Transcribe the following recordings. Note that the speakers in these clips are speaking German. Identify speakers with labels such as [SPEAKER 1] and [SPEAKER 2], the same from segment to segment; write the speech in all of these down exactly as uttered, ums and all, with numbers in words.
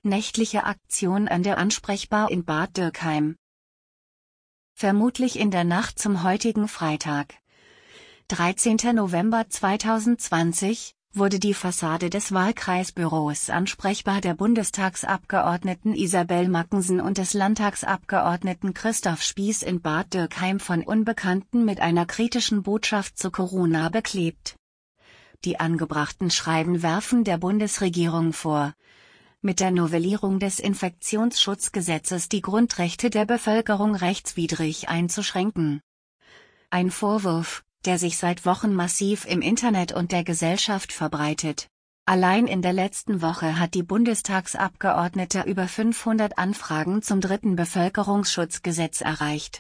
[SPEAKER 1] Nächtliche Aktion an der Ansprechbar in Bad Dürkheim. Vermutlich in der Nacht zum heutigen Freitag, dreizehnten November zweitausendzwanzig, wurde die Fassade des Wahlkreisbüros Ansprechbar der Bundestagsabgeordneten Isabel Mackensen und des Landtagsabgeordneten Christoph Spieß in Bad Dürkheim von Unbekannten mit einer kritischen Botschaft zu Corona beklebt. Die angebrachten Schreiben werfen der Bundesregierung vor, mit der Novellierung des Infektionsschutzgesetzes die Grundrechte der Bevölkerung rechtswidrig einzuschränken. Ein Vorwurf, der sich seit Wochen massiv im Internet und der Gesellschaft verbreitet. Allein in der letzten Woche hat die Bundestagsabgeordnete über fünfhundert Anfragen zum dritten Bevölkerungsschutzgesetz erreicht.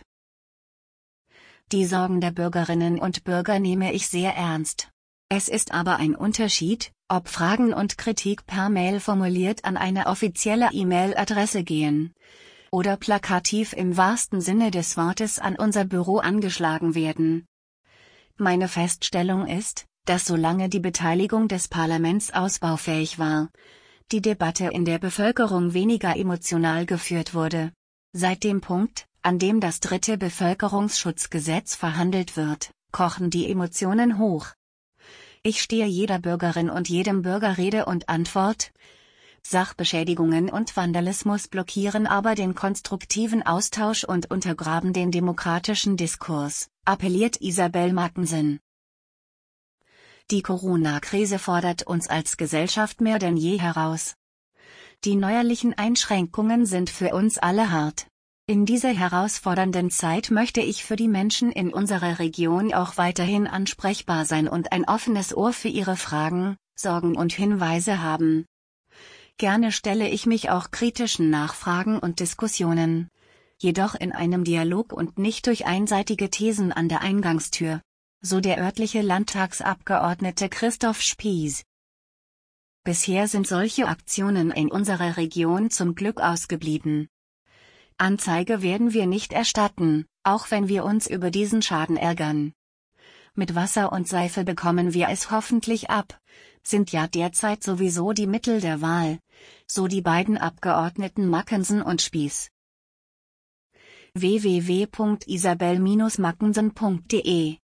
[SPEAKER 1] Die Sorgen der Bürgerinnen und Bürger nehme ich sehr ernst. Es ist aber ein Unterschied, ob Fragen und Kritik per Mail formuliert an eine offizielle E-Mail-Adresse gehen oder plakativ im wahrsten Sinne des Wortes an unser Büro angeschlagen werden. Meine Feststellung ist, dass solange die Beteiligung des Parlaments ausbaufähig war, die Debatte in der Bevölkerung weniger emotional geführt wurde. Seit dem Punkt, an dem das dritte Bevölkerungsschutzgesetz verhandelt wird, kochen die Emotionen hoch. Ich stehe jeder Bürgerin und jedem Bürger Rede und Antwort. Sachbeschädigungen und Vandalismus blockieren aber den konstruktiven Austausch und untergraben den demokratischen Diskurs, appelliert Isabel Mackensen. Die Corona-Krise fordert uns als Gesellschaft mehr denn je heraus. Die neuerlichen Einschränkungen sind für uns alle hart. In dieser herausfordernden Zeit möchte ich für die Menschen in unserer Region auch weiterhin ansprechbar sein und ein offenes Ohr für ihre Fragen, Sorgen und Hinweise haben. Gerne stelle ich mich auch kritischen Nachfragen und Diskussionen, jedoch in einem Dialog und nicht durch einseitige Thesen an der Eingangstür, so der örtliche Landtagsabgeordnete Christoph Spieß. Bisher sind solche Aktionen in unserer Region zum Glück ausgeblieben. Anzeige werden wir nicht erstatten, auch wenn wir uns über diesen Schaden ärgern. Mit Wasser und Seife bekommen wir es hoffentlich ab, sind ja derzeit sowieso die Mittel der Wahl, so die beiden Abgeordneten Mackensen und Spieß. w w w punkt isabel Bindestrich mackensen punkt de